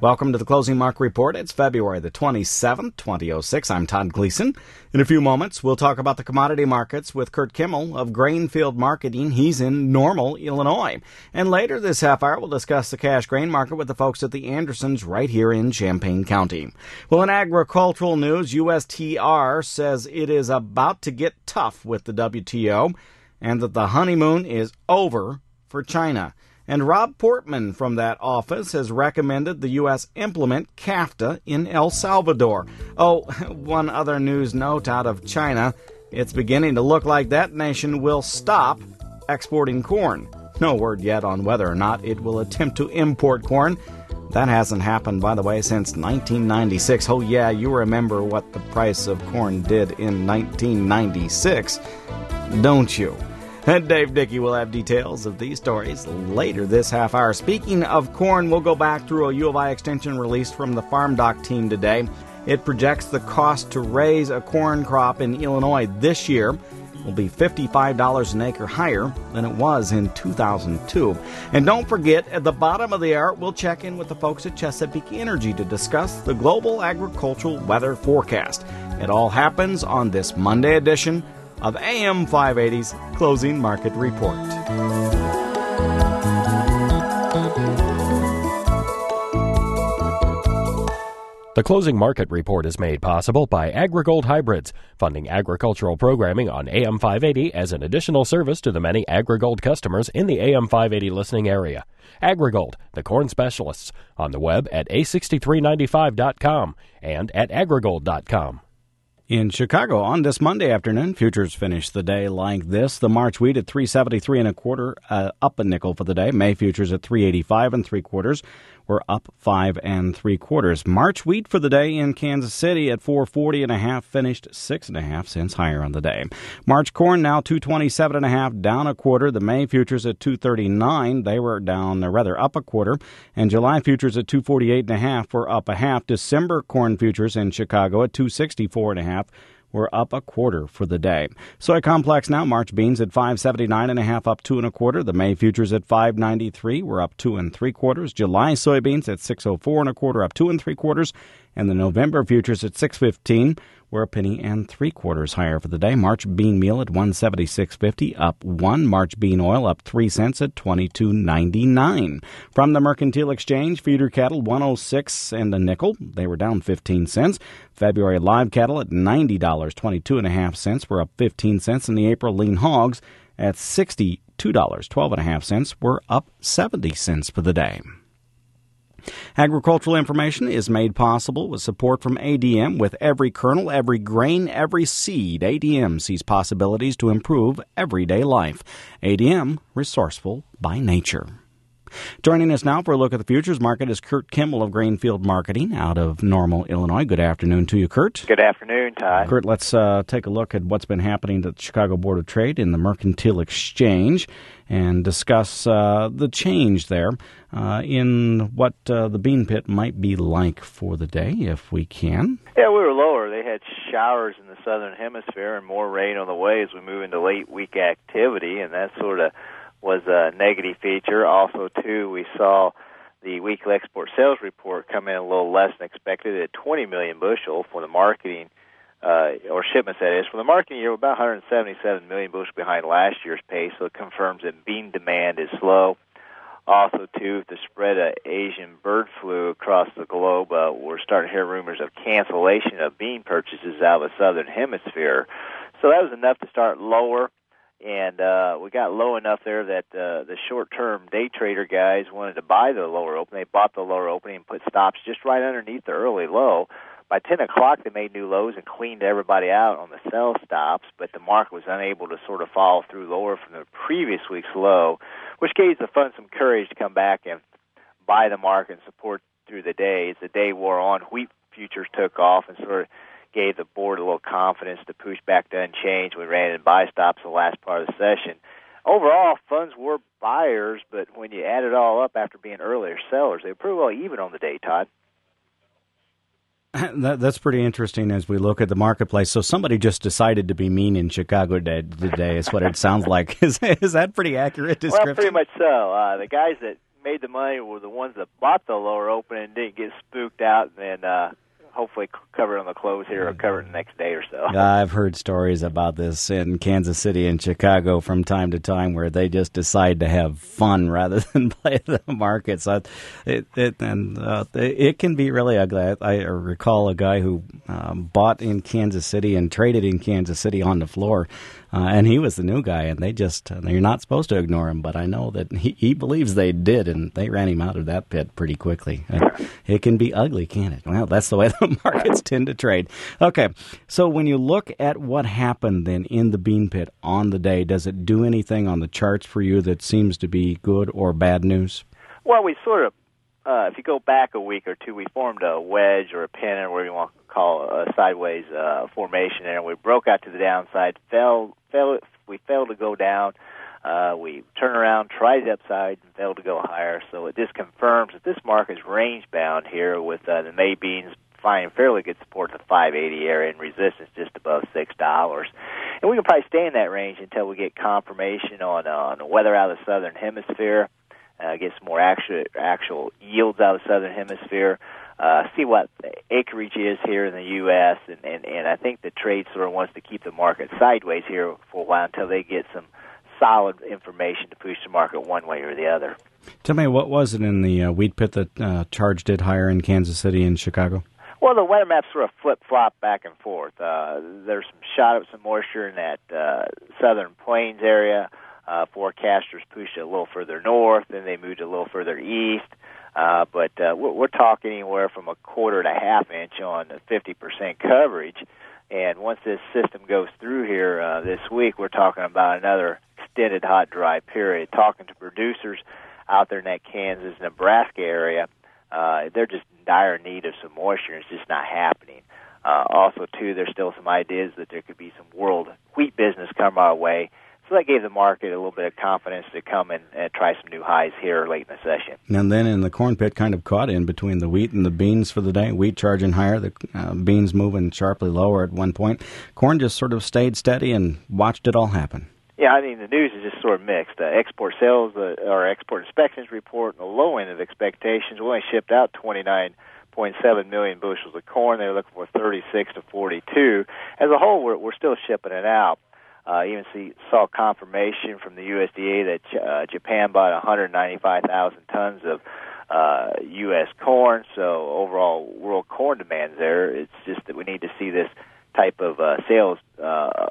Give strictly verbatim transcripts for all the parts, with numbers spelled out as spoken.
Welcome to the Closing Market Report. It's February the twenty-seventh, twenty oh six. I'm Todd Gleason. In a few moments, we'll talk about the commodity markets with Kurt Kimmel of Grainfield Marketing. He's in Normal, Illinois. And later this half hour, we'll discuss the cash grain market with the folks at the Andersons right here in Champaign County. Well, in agricultural news, U S T R says it is about to get tough with the W T O and that the honeymoon is over for China. And Rob Portman from that office has recommended the U S implement CAFTA in El Salvador. Oh, one other news note out of China. It's beginning to look like that nation will stop exporting corn. No word yet on whether or not it will attempt to import corn. That hasn't happened, by the way, since nineteen ninety-six. Oh, yeah, you remember what the price of corn did in nineteen ninety-six, don't you? And Dave Dickey will have details of these stories later this half hour. Speaking of corn, we'll go back through a U of I extension release from the Farm Doc team today. It projects the cost to raise a corn crop in Illinois this year will be fifty-five dollars an acre higher than it was in two thousand two. And don't forget, at the bottom of the hour, we'll check in with the folks at Chesapeake Energy to discuss the global agricultural weather forecast. It all happens on this Monday edition of A M five eighty's Closing Market Report. The Closing Market Report is made possible by AgriGold Hybrids, funding agricultural programming on A M five eighty as an additional service to the many AgriGold customers in the A M five eighty listening area. AgriGold, the corn specialists, on the web at A six three nine five dot com and at agrigold dot com. In Chicago, on this Monday afternoon, futures finished the day like this. The March wheat at three seventy-three and a quarter, uh, up a nickel for the day. May futures at three eighty-five and three quarters. We're up five and three quarters. March wheat for the day in Kansas City at four forty and a half, finished six and a half cents higher on the day. March corn now two twenty-seven and a half, down a quarter. The May futures at two thirty-nine, they were down, or rather up a quarter. And July futures at two forty-eight and a half, were up a half. December corn futures in Chicago at two sixty-four and a half. We're up a quarter for the day. Soy complex now, March beans at five seventy-nine and a half, up two and a quarter. The May futures at five ninety-three, we're up two and three quarters. July soybeans at six oh four and a quarter, up two and three quarters. And the November futures at six fifteen, we're a penny and three quarters higher for the day. March bean meal at one seventy-six fifty, up one. March bean oil up three cents at twenty-two ninety-nine. From the Mercantile Exchange, feeder cattle one oh six and a nickel. They were down fifteen cents. February live cattle at ninety dollars and twenty-two and a half cents. We're up fifteen cents. And the April lean hogs at sixty-two dollars and twelve and a half cents. We're up seventy cents for the day. Agricultural information is made possible with support from A D M. With every kernel, every grain, every seed, A D M sees possibilities to improve everyday life. A D M, resourceful by nature. Joining us now for a look at the futures market is Kurt Kimmel of Grainfield Marketing out of Normal, Illinois. Good afternoon to you, Kurt. Good afternoon, Todd. Kurt, let's uh, take a look at what's been happening at the Chicago Board of Trade in the Mercantile Exchange and discuss uh, the change there uh, in what uh, the bean pit might be like for the day, if we can. Yeah, we were lower. They had showers in the southern hemisphere and more rain on the way as we move into late week activity, and that sort of was a negative feature. Also, too, we saw the weekly export sales report come in a little less than expected at twenty million bushel for the marketing, uh, or shipments, that is. For the marketing year, we're about one hundred seventy-seven million bushel behind last year's pace, so it confirms that bean demand is slow. Also, too, the spread of Asian bird flu across the globe, uh, we're starting to hear rumors of cancellation of bean purchases out of the southern hemisphere. So that was enough to start lower. And uh, we got low enough there that uh, the short-term day trader guys wanted to buy the lower opening. They bought the lower opening and put stops just right underneath the early low. By ten o'clock, they made new lows and cleaned everybody out on the sell stops, but the market was unable to sort of follow through lower from the previous week's low, which gave the fund some courage to come back and buy the market and support through the day. As the day wore on, wheat futures took off and sort of gave the board a little confidence to push back to unchanged. We ran in buy stops the last part of the session. Overall, funds were buyers, but when you add it all up after being earlier sellers, they were pretty well even on the day, Todd. That, that's pretty interesting as we look at the marketplace. So somebody just decided to be mean in Chicago today, is what it sounds like. Is, is that pretty accurate description? Well, pretty much so. Uh, the guys that made the money were the ones that bought the lower open and didn't get spooked out, and then uh, hopefully cover it on the close here or cover it the next day or so. I've heard stories about this in Kansas City and Chicago from time to time where they just decide to have fun rather than play the market. So it, it, and, uh, it can be really ugly. I, I recall a guy who um, bought in Kansas City and traded in Kansas City on the floor. Uh, and he was the new guy, and they just, uh, you're not supposed to ignore him, but I know that he, he believes they did, and they ran him out of that pit pretty quickly. Uh, it can be ugly, can't it? Well, that's the way the markets tend to trade. Okay, so when you look at what happened then in the bean pit on the day, does it do anything on the charts for you that seems to be good or bad news? Well, we sort of, uh, if you go back a week or two, we formed a wedge or a pennant, whatever you want to call a sideways uh, formation there, and we broke out to the downside, fell, fell, we failed to go down, uh, we turned around, tried the upside, and failed to go higher, so it just confirms that this market is range-bound here with uh, the May beans finding fairly good support to the five eighty area and resistance just above six dollars. And we can probably stay in that range until we get confirmation on, uh, on weather out of the southern hemisphere, uh, get some more actual, actual yields out of the southern hemisphere, Uh, see what the acreage is here in the U S, and, and, and I think the trade sort of wants to keep the market sideways here for a while until they get some solid information to push the market one way or the other. Tell me, what was it in the uh, wheat pit that uh, charged it higher in Kansas City and Chicago? Well, the weather maps sort of flip-flop back and forth. Uh, there's some shot of some moisture in that uh, southern plains area. Uh, forecasters pushed it a little further north, then they moved a little further east. Uh, but uh, we're, we're talking anywhere from a quarter to half inch on fifty percent coverage. And once this system goes through here uh, this week, we're talking about another extended hot, dry period. Talking to producers out there in that Kansas, Nebraska area, uh, they're just in dire need of some moisture. It's just not happening. Uh, also, too, there's still some ideas that there could be some world wheat business come our way. So that gave the market a little bit of confidence to come and, and try some new highs here late in the session. And then in the corn pit, kind of caught in between the wheat and the beans for the day. Wheat charging higher, the uh, beans moving sharply lower at one point. Corn just sort of stayed steady and watched it all happen. Yeah, I mean, the news is just sort of mixed. Uh, export sales, uh, or export inspections report, on the low end of expectations, we only shipped out twenty-nine point seven million bushels of corn. They were looking for thirty-six to forty-two. As a whole, we're, we're still shipping it out. Uh, even see, saw confirmation from the U S D A that uh, Japan bought one hundred ninety-five thousand tons of uh, U S corn. So overall, world corn demand there. It's just that we need to see this type of uh, sales uh,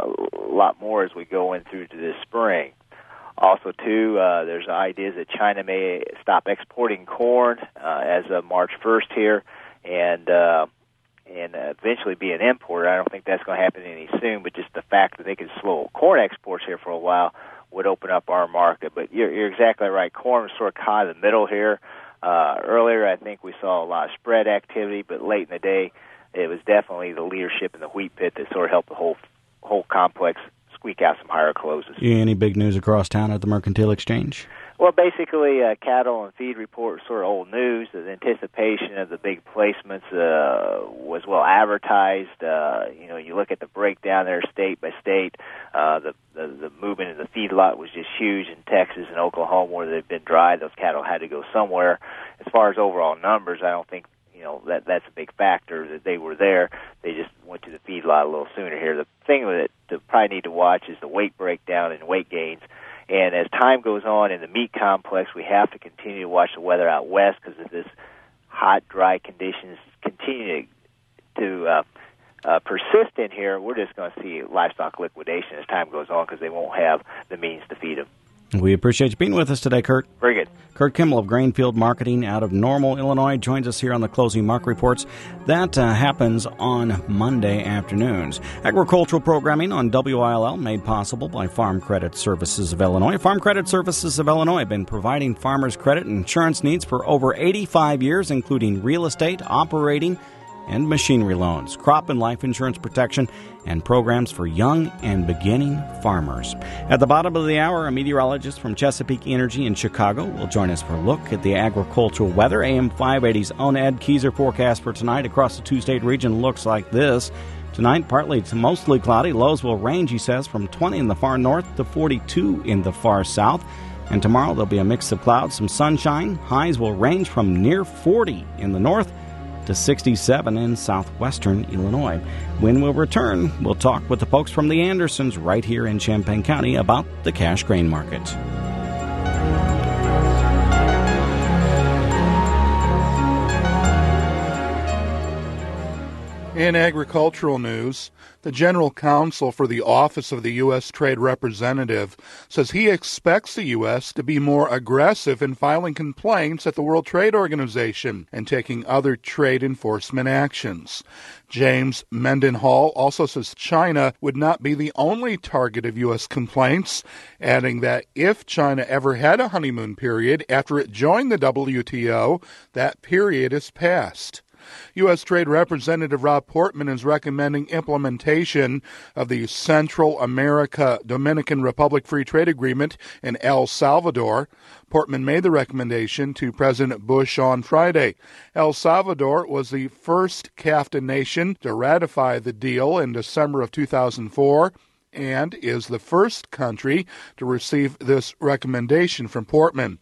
a lot more as we go in through to this spring. Also, too, uh, there's ideas that China may stop exporting corn uh, as of March first here, and uh, and uh, eventually be an importer. I don't think that's going to happen any soon, but just the fact that they can slow corn exports here for a while would open up our market. But you're, you're exactly right. Corn was sort of caught in the middle here. Uh, earlier, I think we saw a lot of spread activity, but late in the day, it was definitely the leadership in the wheat pit that sort of helped the whole whole complex squeak out some higher closes. Any big news across town at the Mercantile Exchange? Well, basically, uh, cattle and feed report was sort of old news. The anticipation of the big placements uh, was well advertised. Uh, you know, you look at the breakdown there state by state. Uh, the, the the movement in the feedlot was just huge in Texas and Oklahoma where they've been dry. Those cattle had to go somewhere. As far as overall numbers, I don't think you know that that's a big factor that they were there. They just went to the feedlot a little sooner here. The thing that to probably need to watch is the weight breakdown and weight gains. And as time goes on in the meat complex, we have to continue to watch the weather out west because if this hot, dry conditions continue to uh, uh, persist in here, we're just going to see livestock liquidation as time goes on because they won't have the means to feed them. We appreciate you being with us today, Kurt. Very good. Kurt Kimmel of Grainfield Marketing out of Normal, Illinois, joins us here on the Closing Market Reports. That uh, happens on Monday afternoons. Agricultural programming on W I L L made possible by Farm Credit Services of Illinois. Farm Credit Services of Illinois have been providing farmers credit and insurance needs for over eighty-five years, including real estate, operating, and machinery loans, crop and life insurance protection, and programs for young and beginning farmers. At the bottom of the hour, a meteorologist from Chesapeake Energy in Chicago will join us for a look at the agricultural weather. A M five eighty's own Ed Keyser forecast for tonight across the two-state region looks like this. Tonight, partly to mostly cloudy. Lows will range, he says, from twenty in the far north to forty-two in the far south. And tomorrow there'll be a mix of clouds, some sunshine. Highs will range from near forty in the north to sixty-seven in southwestern Illinois. When we'll return, we'll talk with the folks from the Andersons right here in Champaign County about the cash grain market. In agricultural news, the General Counsel for the Office of the U S Trade Representative says he expects the U S to be more aggressive in filing complaints at the World Trade Organization and taking other trade enforcement actions. James Mendenhall also says China would not be the only target of U S complaints, adding that if China ever had a honeymoon period after it joined the W T O, that period is past. U S. Trade Representative Rob Portman is recommending implementation of the Central America Dominican Republic Free Trade Agreement in El Salvador. Portman made the recommendation to President Bush on Friday. El Salvador was the first CAFTA nation to ratify the deal in December of two thousand four and is the first country to receive this recommendation from Portman.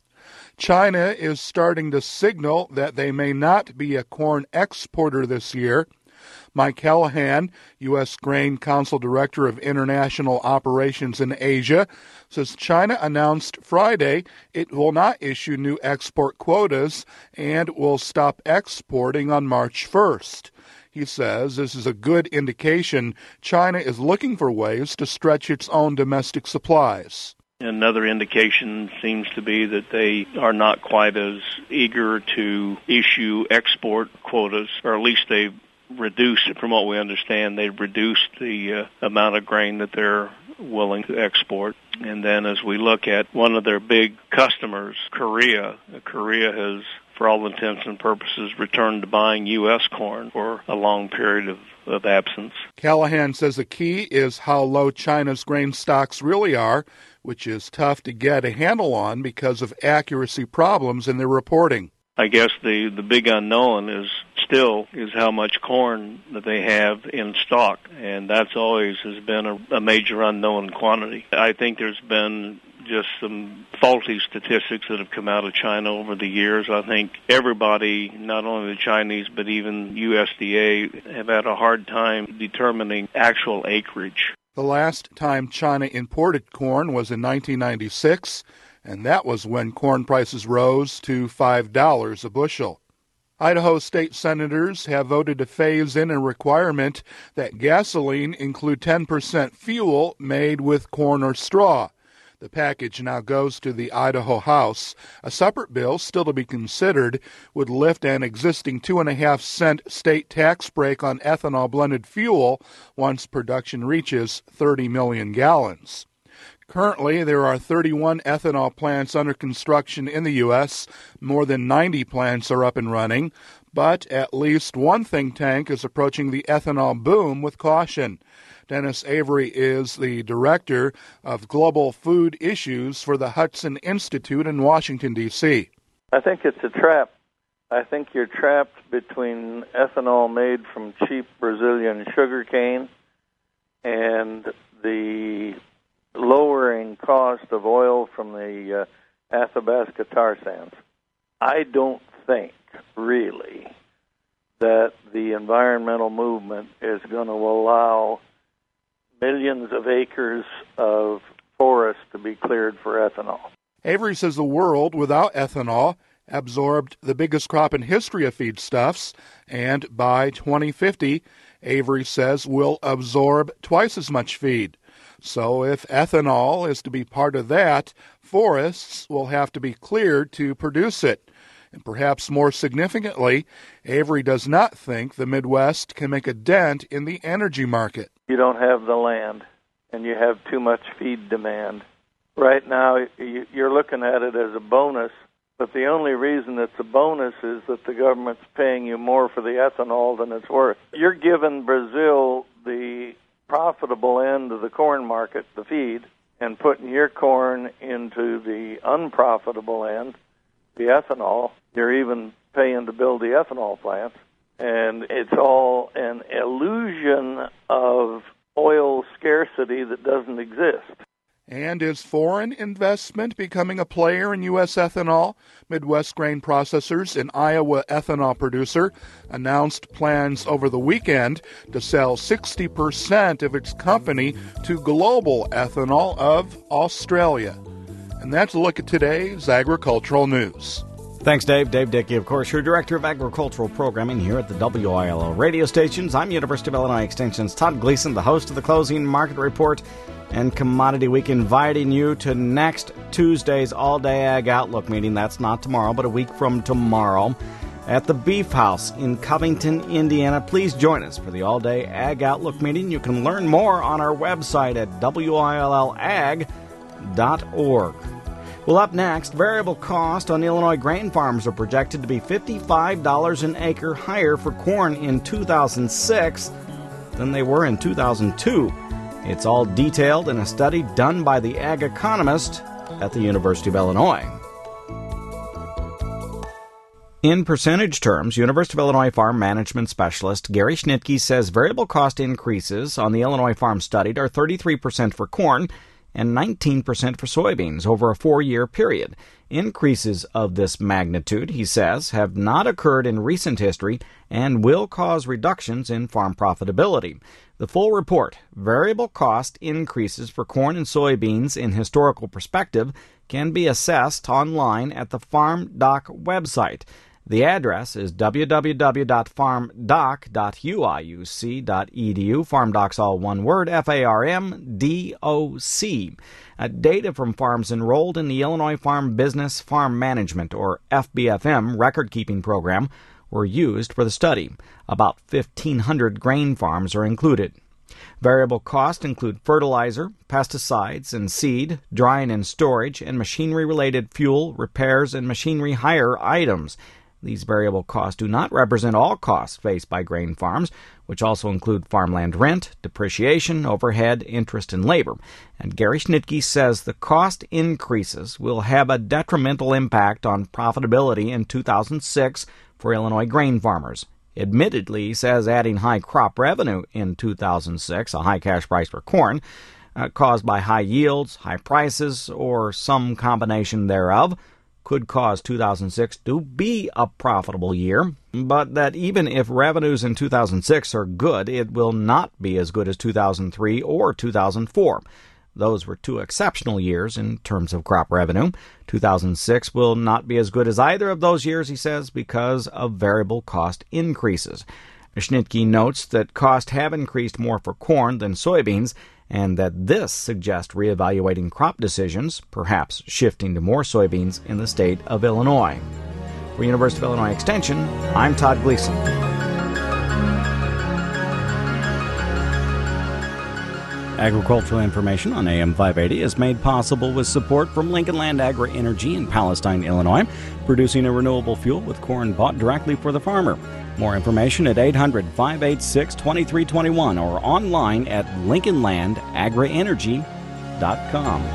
China is starting to signal that they may not be a corn exporter this year. Mike Callahan, U S. Grain Council Director of International Operations in Asia, says China announced Friday it will not issue new export quotas and will stop exporting on March first. He says this is a good indication China is looking for ways to stretch its own domestic supplies. Another indication seems to be that they are not quite as eager to issue export quotas, or at least they've reduced it. From what we understand, they've reduced the uh, amount of grain that they're willing to export. And then as we look at one of their big customers, Korea, Korea has, for all intents and purposes, returned to buying U S corn for a long period of, of absence. Callahan says the key is how low China's grain stocks really are, which is tough to get a handle on because of accuracy problems in their reporting. I guess the, the big unknown is still is how much corn that they have in stock, and that's always has been a, a major unknown quantity. I think there's been just some faulty statistics that have come out of China over the years. I think everybody, not only the Chinese, but even U S D A, have had a hard time determining actual acreage. The last time China imported corn was in nineteen ninety-six, and that was when corn prices rose to five dollars a bushel. Idaho state senators have voted to phase in a requirement that gasoline include ten percent fuel made with corn or straw. The package now goes to the Idaho House. A separate bill, still to be considered, would lift an existing two and a half cent state tax break on ethanol-blended fuel once production reaches thirty million gallons. Currently, there are thirty-one ethanol plants under construction in the U S. More than ninety plants are up and running, but at least one think tank is approaching the ethanol boom with caution. Dennis Avery is the Director of Global Food Issues for the Hudson Institute in Washington, D C I think it's a trap. I think you're trapped between ethanol made from cheap Brazilian sugarcane and the lowering cost of oil from the uh, Athabasca tar sands. I don't think, really, that the environmental movement is going to allow millions of acres of forest to be cleared for ethanol. Avery says the world, without ethanol, absorbed the biggest crop in history of feedstuffs, and by twenty fifty, Avery says will absorb twice as much feed. So if ethanol is to be part of that, forests will have to be cleared to produce it. And perhaps more significantly, Avery does not think the Midwest can make a dent in the energy market. You don't have the land, and you have too much feed demand. Right now, you're looking at it as a bonus, but the only reason it's a bonus is that the government's paying you more for the ethanol than it's worth. You're giving Brazil the profitable end of the corn market, the feed, and putting your corn into the unprofitable end, the ethanol. You're even paying to build the ethanol plants. And it's all an illusion of oil scarcity that doesn't exist. And is foreign investment becoming a player in U S ethanol? Midwest Grain Processors, an Iowa ethanol producer, announced plans over the weekend to sell sixty percent of its company to Global Ethanol of Australia. And that's a look at today's agricultural news. Thanks, Dave. Dave Dickey, of course, your Director of Agricultural Programming here at the W I L L radio stations. I'm University of Illinois Extension's Todd Gleason, the host of the Closing Market Report and Commodity Week, inviting you to next Tuesday's All-Day Ag Outlook meeting. That's not tomorrow, but a week from tomorrow at the Beef House in Covington, Indiana. Please join us for the All-Day Ag Outlook meeting. You can learn more on our website at W I L L ag dot org. Well, up next, variable cost on Illinois grain farms are projected to be fifty-five dollars an acre higher for corn in two thousand six than they were in two thousand two. It's all detailed in a study done by the ag economist at the University of Illinois. In percentage terms, University of Illinois farm management specialist Gary Schnitke says variable cost increases on the Illinois farms studied are thirty-three percent for corn and nineteen percent for soybeans over a four-year period. Increases of this magnitude, he says, have not occurred in recent history and will cause reductions in farm profitability. The full report, Variable Cost Increases for Corn and Soybeans in Historical Perspective, can be assessed online at the FarmDoc website. The address is w w w dot farm doc dot u i u c dot e d u. FarmDoc's all one word, F A R M D O C. Uh, data from farms enrolled in the Illinois Farm Business Farm Management, or F B F M, record-keeping program were used for the study. About fifteen hundred grain farms are included. Variable costs include fertilizer, pesticides, and seed, drying and storage, and machinery-related fuel, repairs, and machinery hire items. These variable costs do not represent all costs faced by grain farms, which also include farmland rent, depreciation, overhead, interest, and labor. And Gary Schnitke says the cost increases will have a detrimental impact on profitability in two thousand six for Illinois grain farmers. Admittedly, he says adding high crop revenue in two thousand six, a high cash price for corn, uh, caused by high yields, high prices, or some combination thereof, could cause two thousand six to be a profitable year, but that even if revenues in two thousand six are good, it will not be as good as two thousand three or two thousand four. Those were two exceptional years in terms of crop revenue. two thousand six will not be as good as either of those years, he says, because of variable cost increases. Schnitke notes that costs have increased more for corn than soybeans, and that this suggests reevaluating crop decisions, perhaps shifting to more soybeans in the state of Illinois. For University of Illinois Extension, I'm Todd Gleason. Agricultural information on A M five eighty is made possible with support from Lincoln Land Agri-Energy in Palestine, Illinois, producing a renewable fuel with corn bought directly for the farmer. More information at eight hundred, five eight six, two three two one or online at lincoln land agri energy dot com.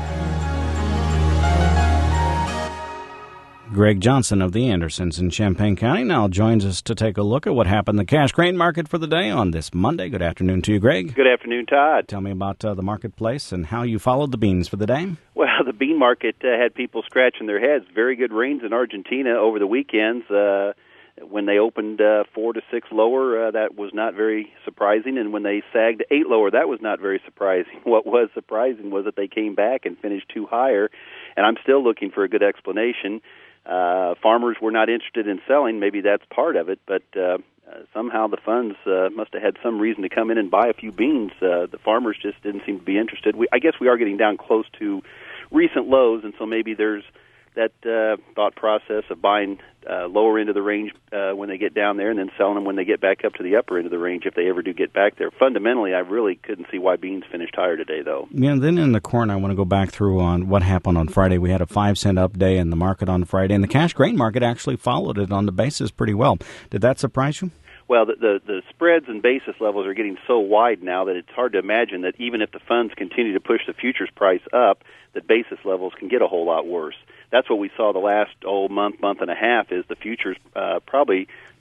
Greg Johnson of the Andersons in Champaign County now joins us to take a look at what happened in the cash grain market for the day on this Monday. Good afternoon to you, Greg. Good afternoon, Todd. Tell me about uh, the marketplace and how you followed the beans for the day. Well, the bean market uh, had people scratching their heads. Very good rains in Argentina over the weekends. Uh, when they opened uh, four to six lower, uh, that was not very surprising. And when they sagged eight lower, that was not very surprising. What was surprising was that they came back and finished two higher. And I'm still looking for a good explanation. Uh, farmers were not interested in selling. Maybe that's part of it, but uh, uh, somehow the funds uh, must have had some reason to come in and buy a few beans. Uh, the farmers just didn't seem to be interested. We, I guess we are getting down close to recent lows, and so maybe there's that uh, thought process of buying uh, lower into the range uh, when they get down there and then selling them when they get back up to the upper end of the range if they ever do get back there. Fundamentally, I really couldn't see why beans finished higher today, though. Yeah, then in the corn, I want to go back through on what happened on Friday. We had a five cent up day in the market on Friday, and the cash grain market actually followed it on the basis pretty well. Did that surprise you? Well, the, the, the spreads and basis levels are getting so wide now that it's hard to imagine that even if the funds continue to push the futures price up, that basis levels can get a whole lot worse. That's what we saw the last oh, month, month and a half, is the futures uh, probably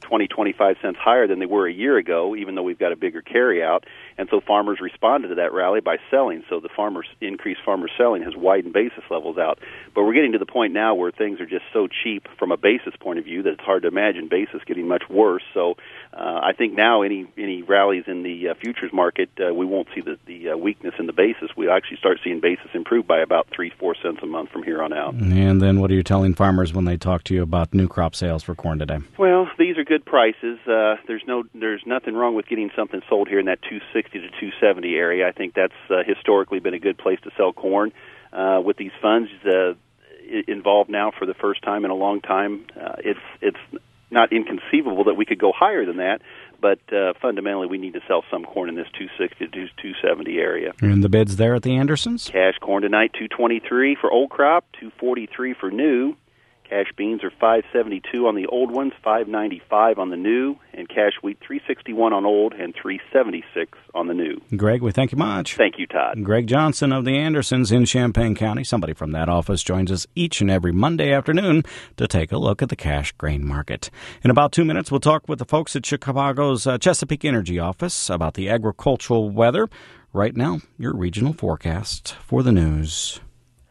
twenty, twenty-five cents higher than they were a year ago, even though we've got a bigger carryout. And so farmers responded to that rally by selling. So the farmers increased farmer selling has widened basis levels out. But we're getting to the point now where things are just so cheap from a basis point of view that it's hard to imagine basis getting much worse. So uh, I think now any any rallies in the uh, futures market, uh, we won't see the, the uh, weakness in the basis. We actually start seeing basis improve by about three, four cents a month from here on out. And then what are you telling farmers when they talk to you about new crop sales for corn today? Well, these are good prices. Uh, there's no, there's nothing wrong with getting something sold here in that two sixty to two seventy area. I think that's uh, historically been a good place to sell corn. Uh, with these funds uh, involved now for the first time in a long time, uh, it's it's not inconceivable that we could go higher than that. But uh, fundamentally, we need to sell some corn in this two sixty to two seventy area. And the bids there at the Andersons? Cash corn tonight, two twenty-three for old crop, two forty-three for new. Cash beans are five seventy-two on the old ones, five ninety-five on the new, and cash wheat three sixty-one on old and three seventy-six on the new. Greg, we thank you much. Thank you, Todd. Greg Johnson of the Andersons in Champaign County. Somebody from that office joins us each and every Monday afternoon to take a look at the cash grain market. In about two minutes, we'll talk with the folks at Chicago's uh, Chesapeake Energy office about the agricultural weather. Right now, your regional forecast for the news.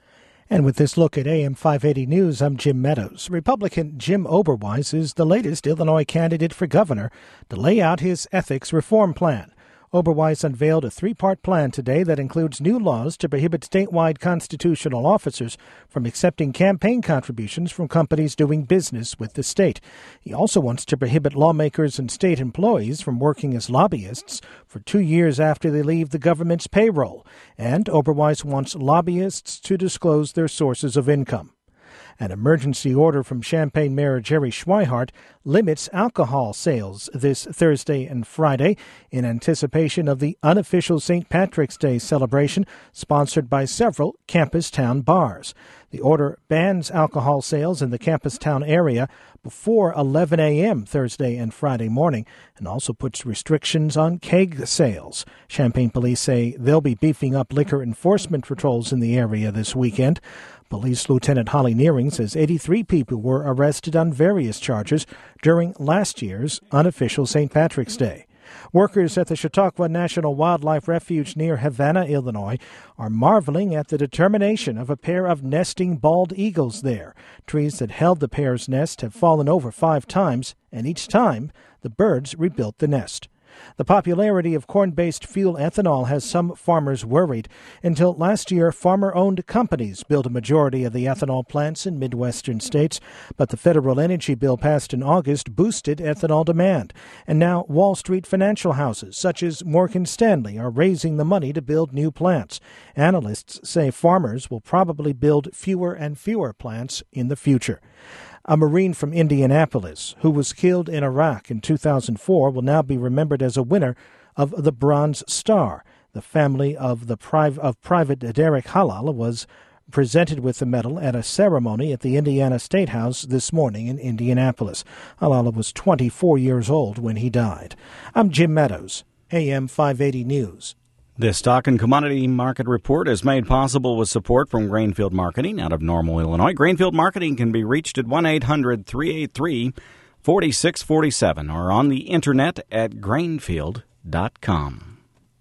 And with this look at A M five eighty News, I'm Jim Meadows. Republican Jim Oberweis is the latest Illinois candidate for governor to lay out his ethics reform plan. Oberweis unveiled a three-part plan today that includes new laws to prohibit statewide constitutional officers from accepting campaign contributions from companies doing business with the state. He also wants to prohibit lawmakers and state employees from working as lobbyists for two years after they leave the government's payroll. And Oberweis wants lobbyists to disclose their sources of income. An emergency order from Champaign Mayor Jerry Schweihart limits alcohol sales this Thursday and Friday in anticipation of the unofficial Saint Patrick's Day celebration sponsored by several campus town bars. The order bans alcohol sales in the campus town area before eleven a.m. Thursday and Friday morning and also puts restrictions on keg sales. Champaign police say they'll be beefing up liquor enforcement patrols in the area this weekend. Police Lieutenant Holly Nearing says eighty-three people were arrested on various charges during last year's unofficial Saint Patrick's Day. Workers at the Chautauqua National Wildlife Refuge near Havana, Illinois, are marveling at the determination of a pair of nesting bald eagles there. Trees that held the pair's nest have fallen over five times, and each time the birds rebuilt the nest. The popularity of corn-based fuel ethanol has some farmers worried. Until last year, farmer-owned companies built a majority of the ethanol plants in Midwestern states, but the federal energy bill passed in August boosted ethanol demand. And now Wall Street financial houses, such as Morgan Stanley, are raising the money to build new plants. Analysts say farmers will probably build fewer and fewer plants in the future. A Marine from Indianapolis who was killed in Iraq in two thousand four will now be remembered as a winner of the Bronze Star. The family of the priv- of Private Derek Halal was presented with the medal at a ceremony at the Indiana State House this morning in Indianapolis. Halal was twenty-four years old when he died. I'm Jim Meadows, A M five eighty News. This stock and commodity market report is made possible with support from Grainfield Marketing out of Normal, Illinois. Grainfield Marketing can be reached at one eight hundred three eight three four six four seven or on the internet at grainfield dot com.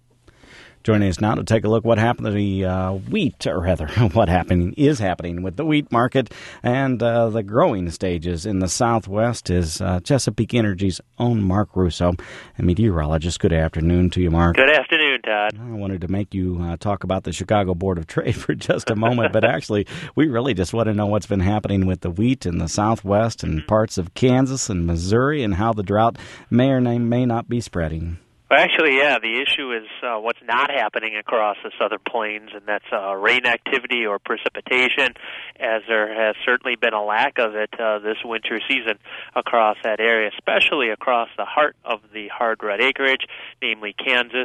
Joining us now to take a look what happened to the uh, wheat, or rather, what happening is happening with the wheat market and uh, the growing stages in the Southwest is uh, Chesapeake Energy's own Mark Russo, a meteorologist. Good afternoon to you, Mark. Good afternoon, Todd. I wanted to make you uh, talk about the Chicago Board of Trade for just a moment, but actually, we really just want to know what's been happening with the wheat in the Southwest and mm-hmm. parts of Kansas and Missouri and how the drought may or may not be spreading. Well, actually, yeah, the issue is uh, what's not happening across the Southern Plains, and that's uh, rain activity or precipitation, as there has certainly been a lack of it uh, this winter season across that area, especially across the heart of the hard red acreage, namely Kansas,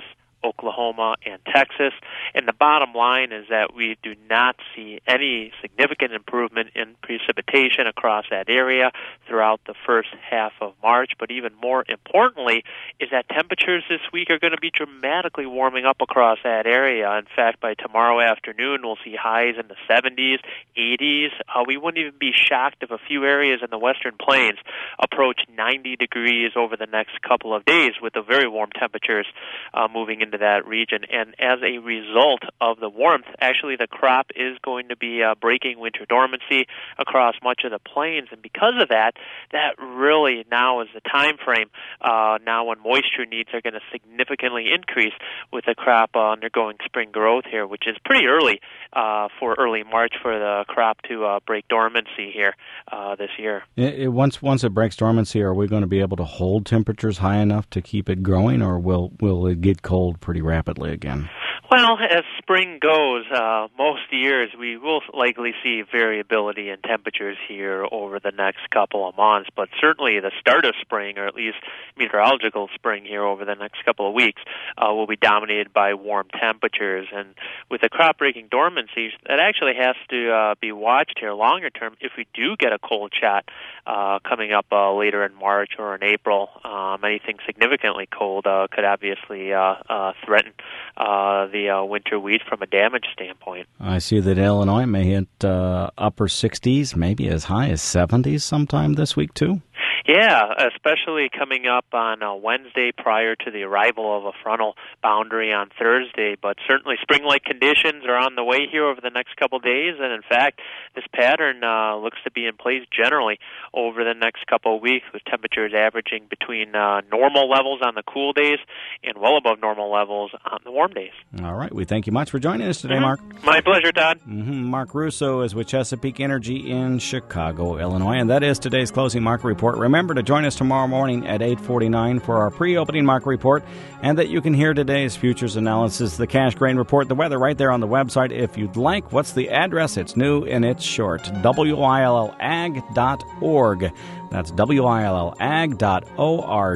Oklahoma, and Texas. And the bottom line is that we do not see any significant improvement in precipitation across that area throughout the first half of March. But even more importantly is that temperatures this week are going to be dramatically warming up across that area. In fact, by tomorrow afternoon, we'll see highs in the seventies, eighties. Uh, we wouldn't even be shocked if a few areas in the Western Plains approach ninety degrees over the next couple of days with the very warm temperatures uh, moving into that region. And as a result of the warmth, actually the crop is going to be uh, breaking winter dormancy across much of the plains. And because of that, that really now is the time frame uh, now when moisture needs are going to significantly increase with the crop uh, undergoing spring growth here, which is pretty early uh, for early March for the crop to uh, break dormancy here uh, this year. It, it, once once it breaks dormancy, are we going to be able to hold temperatures high enough to keep it growing, or will will it get cold pretty rapidly again? Well, as spring goes, uh, most years we will likely see variability in temperatures here over the next couple of months, but certainly the start of spring, or at least meteorological spring here over the next couple of weeks, uh, will be dominated by warm temperatures. And with the crop breaking dormancy, that actually has to uh, be watched here longer term if we do get a cold shot uh, coming up uh, later in March or in April. Um, anything significantly cold uh, could obviously uh, uh, threaten uh, the Uh, winter wheat from a damage standpoint. I see that Illinois may hit uh, upper sixties, maybe as high as seventies sometime this week, too. Yeah, especially coming up on uh, Wednesday prior to the arrival of a frontal boundary on Thursday. But certainly spring-like conditions are on the way here over the next couple of days. And in fact, this pattern uh, looks to be in place generally over the next couple of weeks, with temperatures averaging between uh, normal levels on the cool days and well above normal levels on the warm days. All right. We thank you much for joining us today, mm-hmm. Mark. My pleasure, Todd. Mm-hmm. Mark Russo is with Chesapeake Energy in Chicago, Illinois. And that is today's closing market report. Remember to join us tomorrow morning at eight forty-nine for our pre-opening market report, and that you can hear today's futures analysis, the cash grain report, the weather right there on the website if you'd like. What's the address? It's new and it's short. W I L L ag dot org. That's W I L L ag dot org.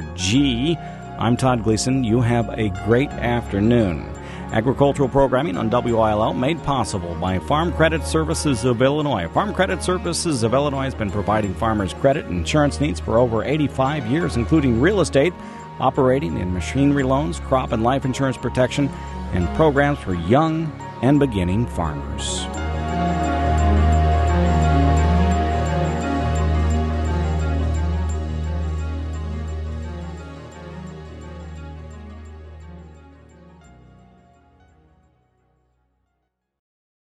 I'm Todd Gleason. You have a great afternoon. Agricultural programming on W I L L made possible by Farm Credit Services of Illinois. Farm Credit Services of Illinois has been providing farmers credit and insurance needs for over eighty-five years, including real estate, operating in machinery loans, crop and life insurance protection, and programs for young and beginning farmers.